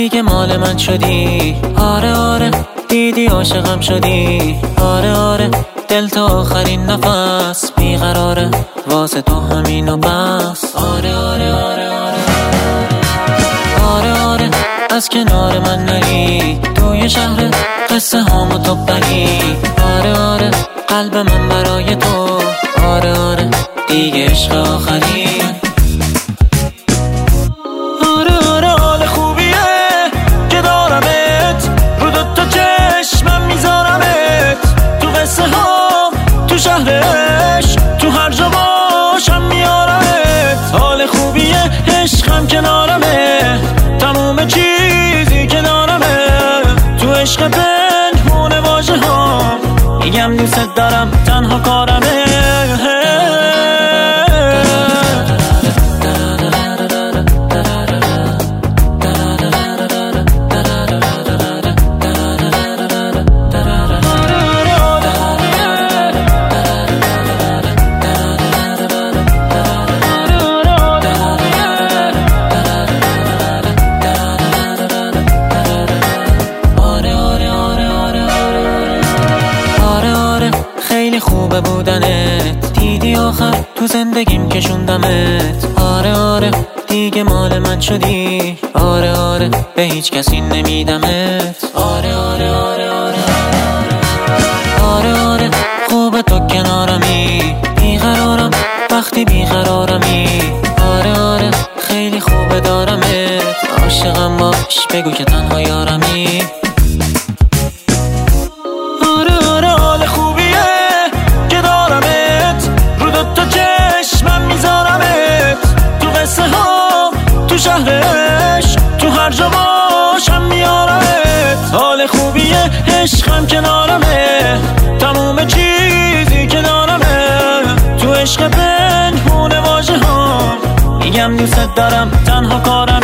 دیگه مال من شدی. آره آره دیدی عاشقم شدی. آره آره دل تا آخرین نفس بیقراره، واسه تو همین و بس. آره آره آره آره آره آره از کنار من نری، توی شهر قصه هامو تو بری. آره آره قلب من برای تو. آره آره دیگه عشق آخری. آره آره حال خوبیه که دارمت، رو دوتا چشمم میذارمت، تو قصه ها تو شهرش تو هر جا باشم میارمت. حال خوبیه عشقم کنارمه، تموم چیزی که دارمه تو عشق پنهونه واژه ها، میگم دوست دارم تنها کارمه. خیلی خوبه بودنت، دیدی آخر تو زندگیم کشوندمت. آره آره دیگه مال من شدی. آره آره به هیچ کسی نمیدمت. آره آره آره آره آره آره خوبه تو کنارمی، بیقرارم وقتی بیقرارمی. آره آره خیلی خوبه دارمت، عاشقم باش بگو که تنها یارمی. تو شهرش تو هر جا باشم میارمت. حال خوبیه عشقم کنارمه، تموم چیزی که دارمه تو عشق پنهونه واژه ها، میگم دوست دارم تنها کارم.